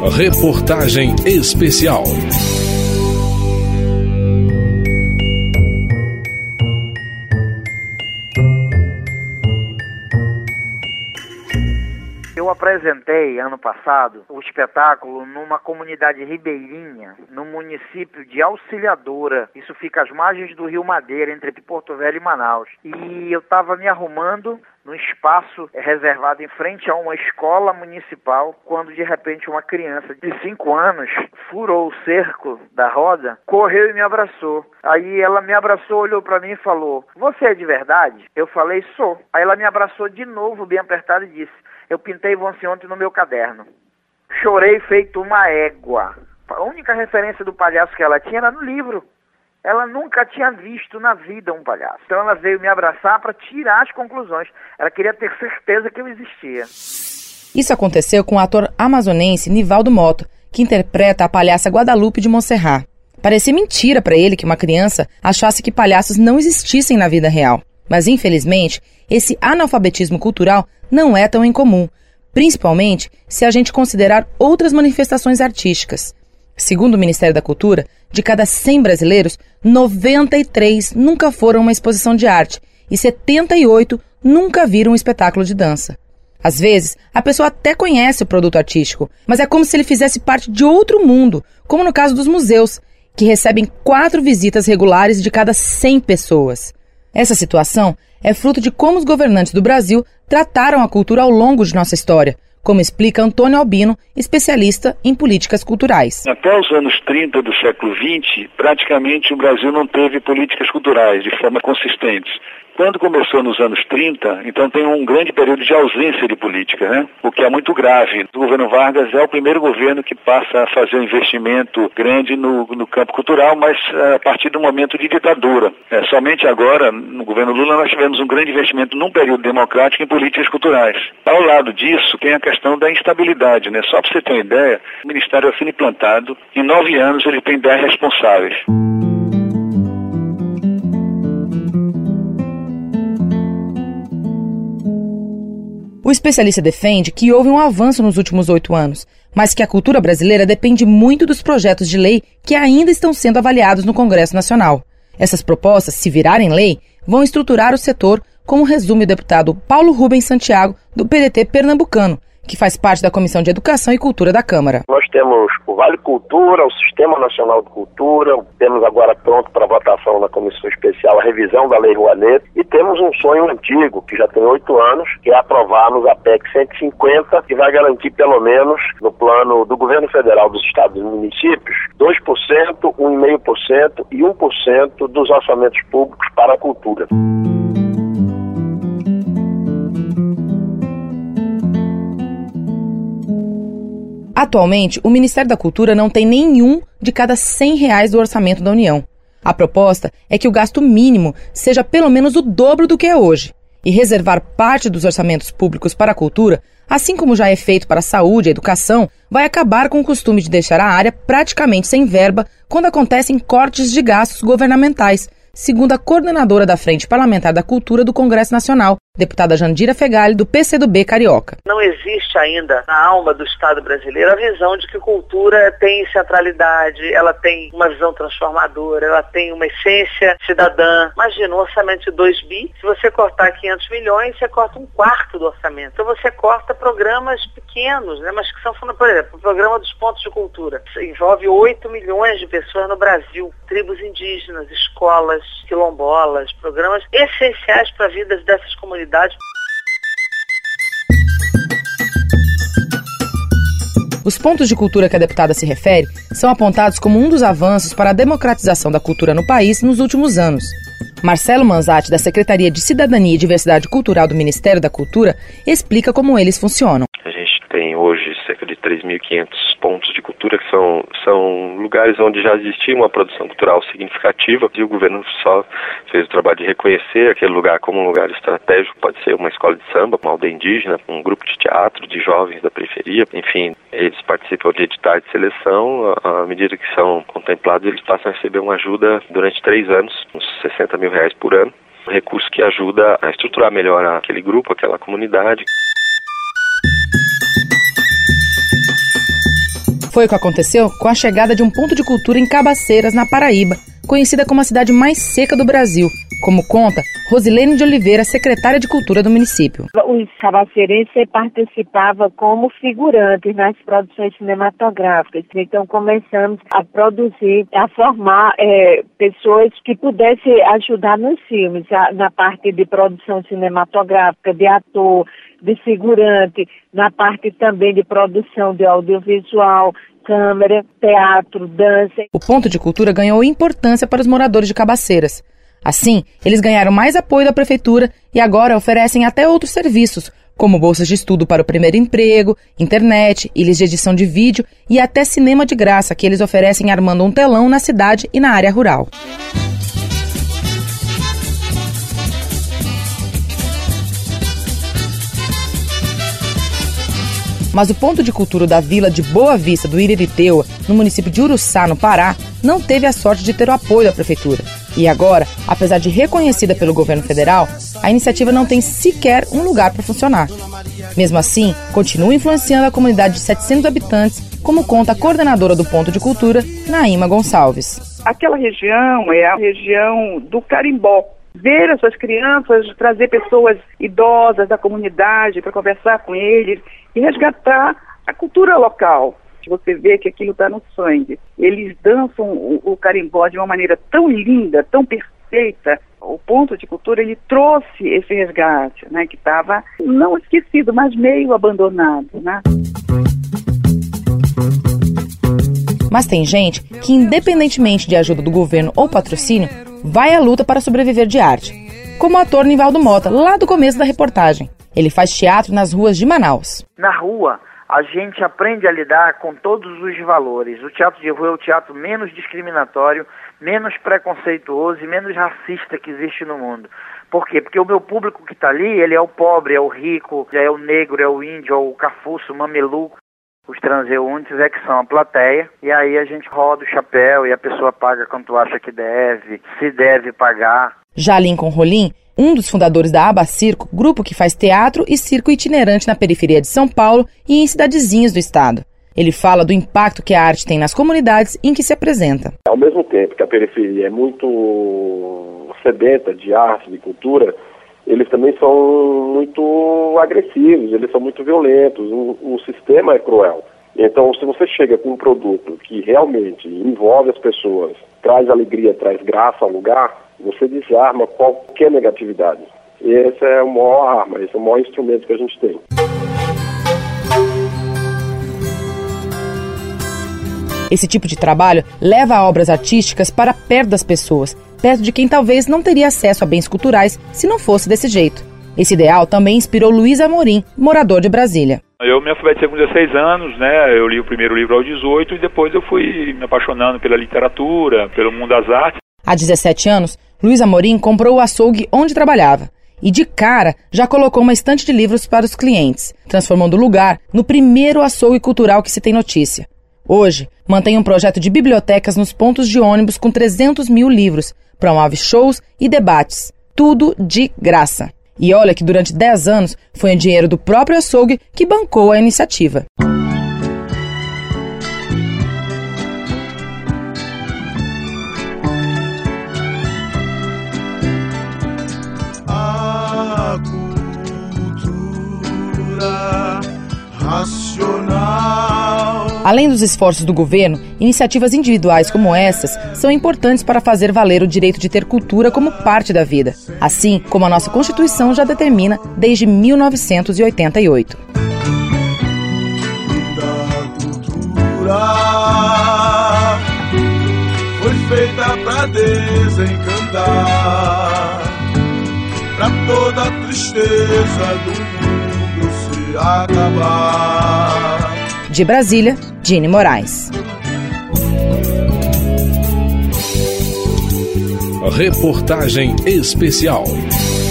Reportagem especial. Eu apresentei ano passado o espetáculo numa comunidade ribeirinha, no município de Auxiliadora. Isso fica às margens do Rio Madeira, entre Porto Velho e Manaus. E eu estava me arrumando num espaço reservado em frente a uma escola municipal, quando de repente uma criança de 5 anos furou o cerco da roda, correu e me abraçou. Aí ela me abraçou, olhou para mim e falou: "Você é de verdade?" Eu falei: "Sou." Aí ela me abraçou de novo, bem apertada, e disse: "Eu pintei você ontem no meu caderno." Chorei feito uma égua. A única referência do palhaço que ela tinha era no livro. Ela nunca tinha visto na vida um palhaço. Então ela veio me abraçar para tirar as conclusões. Ela queria ter certeza que eu existia. Isso aconteceu com o ator amazonense Nivaldo Mota, que interpreta a palhaça Guadalupe de Montserrat. Parecia mentira para ele que uma criança achasse que palhaços não existissem na vida real. Mas, infelizmente, esse analfabetismo cultural não é tão incomum, principalmente se a gente considerar outras manifestações artísticas. Segundo o Ministério da Cultura, de cada 100 brasileiros, 93 nunca foram a uma exposição de arte e 78 nunca viram um espetáculo de dança. Às vezes, a pessoa até conhece o produto artístico, mas é como se ele fizesse parte de outro mundo, como no caso dos museus, que recebem 4 visitas regulares de cada 100 pessoas. Essa situação é fruto de como os governantes do Brasil trataram a cultura ao longo de nossa história, como explica Antônio Albino, especialista em políticas culturais. Até os anos 30 do século XX, praticamente o Brasil não teve políticas culturais de forma consistente. Quando começou nos anos 30, então tem um grande período de ausência de política, né? O que é muito grave. O governo Vargas é o primeiro governo que passa a fazer um investimento grande no campo cultural, mas a partir do momento de ditadura. Somente agora, no governo Lula, nós tivemos um grande investimento num período democrático em políticas culturais. Ao lado disso, tem a questão da instabilidade, né? Só para você ter uma ideia, o Ministério é implantado, em 9 anos ele tem 10 responsáveis. O especialista defende que houve um avanço nos últimos 8 anos, mas que a cultura brasileira depende muito dos projetos de lei que ainda estão sendo avaliados no Congresso Nacional. Essas propostas, se virarem lei, vão estruturar o setor, como resume o deputado Paulo Rubens Santiago, do PDT pernambucano, que faz parte da Comissão de Educação e Cultura da Câmara. Nós temos o Vale Cultura, o Sistema Nacional de Cultura, temos agora pronto para votação na Comissão Especial a revisão da Lei Rouanet, e temos um sonho antigo, que já tem 8 anos, que é aprovarmos a PEC 150, que vai garantir pelo menos, no plano do Governo Federal, dos Estados e municípios, 2%, 1,5% e 1% dos orçamentos públicos para a cultura. Atualmente, o Ministério da Cultura não tem nenhum de cada R$100 do orçamento da União. A proposta é que o gasto mínimo seja pelo menos o dobro do que é hoje. E reservar parte dos orçamentos públicos para a cultura, assim como já é feito para a saúde e a educação, vai acabar com o costume de deixar a área praticamente sem verba quando acontecem cortes de gastos governamentais, segundo a coordenadora da Frente Parlamentar da Cultura do Congresso Nacional, deputada Jandira Fegali, do PCdoB carioca. Não existe ainda na alma do Estado brasileiro a visão de que cultura tem centralidade, ela tem uma visão transformadora, ela tem uma essência cidadã. Imagina um orçamento de 2 bi, se você cortar 500 milhões, você corta 1/4 do orçamento. Então você corta programas pequenos, né, mas que são, por exemplo, o programa dos pontos de cultura. Envolve 8 milhões de pessoas no Brasil, tribos indígenas, escolas, quilombolas, programas essenciais para a vida dessas comunidades. Os pontos de cultura que a deputada se refere são apontados como um dos avanços para a democratização da cultura no país nos últimos anos. Marcelo Manzatti, da Secretaria de Cidadania e Diversidade Cultural do Ministério da Cultura, explica como eles funcionam. A gente tem hoje cerca de 3.500 pontos de cultura, que são lugares onde já existia uma produção cultural significativa, e o governo só fez o trabalho de reconhecer aquele lugar como um lugar estratégico. Pode ser uma escola de samba, uma aldeia indígena, um grupo de teatro, de jovens da periferia, enfim, eles participam de editais de seleção. À medida que são contemplados, eles passam a receber uma ajuda durante 3 anos, uns R$60 mil por ano, um recurso que ajuda a estruturar melhor aquele grupo, aquela comunidade. Foi o que aconteceu com a chegada de um ponto de cultura em Cabaceiras, na Paraíba, conhecida como a cidade mais seca do Brasil, como conta Rosilene de Oliveira, secretária de Cultura do município. Os cabaceirenses participavam como figurantes nas produções cinematográficas. Então começamos a produzir, a formar pessoas que pudessem ajudar nos filmes, na parte de produção cinematográfica, de ator, de figurante, na parte também de produção de audiovisual, câmera, teatro, dança. O ponto de cultura ganhou importância para os moradores de Cabaceiras. Assim, eles ganharam mais apoio da prefeitura e agora oferecem até outros serviços, como bolsas de estudo para o primeiro emprego, internet, ilhas de edição de vídeo e até cinema de graça, que eles oferecem armando um telão na cidade e na área rural. Mas o ponto de cultura da Vila de Boa Vista do Iririteua, no município de Uruçá, no Pará, não teve a sorte de ter o apoio da prefeitura. E agora, apesar de reconhecida pelo governo federal, a iniciativa não tem sequer um lugar para funcionar. Mesmo assim, continua influenciando a comunidade de 700 habitantes, como conta a coordenadora do ponto de cultura, Naíma Gonçalves. Aquela região é a região do carimbó. Ver essas crianças, trazer pessoas idosas da comunidade para conversar com eles e resgatar a cultura local. Você vê que aquilo está no sangue. Eles dançam o carimbó de uma maneira tão linda, tão perfeita. O ponto de cultura, ele trouxe esse resgate, né, que estava não esquecido, mas meio abandonado, né? Mas tem gente que, independentemente de ajuda do governo ou patrocínio, vai à luta para sobreviver de arte. Como o ator Nivaldo Mota, lá do começo da reportagem. Ele faz teatro nas ruas de Manaus. Na rua, a gente aprende a lidar com todos os valores. O teatro de rua é o teatro menos discriminatório, menos preconceituoso e menos racista que existe no mundo. Por quê? Porque o meu público que está ali, ele é o pobre, é o rico, é o negro, é o índio, é o cafuço, o mameluco. Os transeuntes é que são a plateia, e aí a gente roda o chapéu e a pessoa paga quanto acha que deve, se deve pagar. Já Lincoln Rolim, um dos fundadores da Aba Circo, grupo que faz teatro e circo itinerante na periferia de São Paulo e em cidadezinhas do estado. Ele fala do impacto que a arte tem nas comunidades em que se apresenta. Ao mesmo tempo que a periferia é muito sedenta de arte, de cultura, eles também são muito agressivos, eles são muito violentos, o sistema é cruel. Então, se você chega com um produto que realmente envolve as pessoas, traz alegria, traz graça ao lugar, você desarma qualquer negatividade. E essa é a maior arma, esse é o maior instrumento que a gente tem. Esse tipo de trabalho leva obras artísticas para perto das pessoas, perto de quem talvez não teria acesso a bens culturais se não fosse desse jeito. Esse ideal também inspirou Luiz Amorim, morador de Brasília. Eu me alfabetizei com 16 anos, né? Eu li o primeiro livro aos 18 e depois eu fui me apaixonando pela literatura, pelo mundo das artes. Há 17 anos, Luiz Amorim comprou o açougue onde trabalhava e, de cara, já colocou uma estante de livros para os clientes, transformando o lugar no primeiro açougue cultural que se tem notícia. Hoje, mantém um projeto de bibliotecas nos pontos de ônibus com 300 mil livros, promove shows e debates, tudo de graça. E olha que durante 10 anos foi o dinheiro do próprio açougue que bancou a iniciativa. A cultura racional. Além dos esforços do governo, iniciativas individuais como essas são importantes para fazer valer o direito de ter cultura como parte da vida, assim como a nossa Constituição já determina desde 1988. A cultura foi feita para desencantar, para toda a tristeza do mundo se acabar. De Brasília, Dini Moraes. Reportagem especial.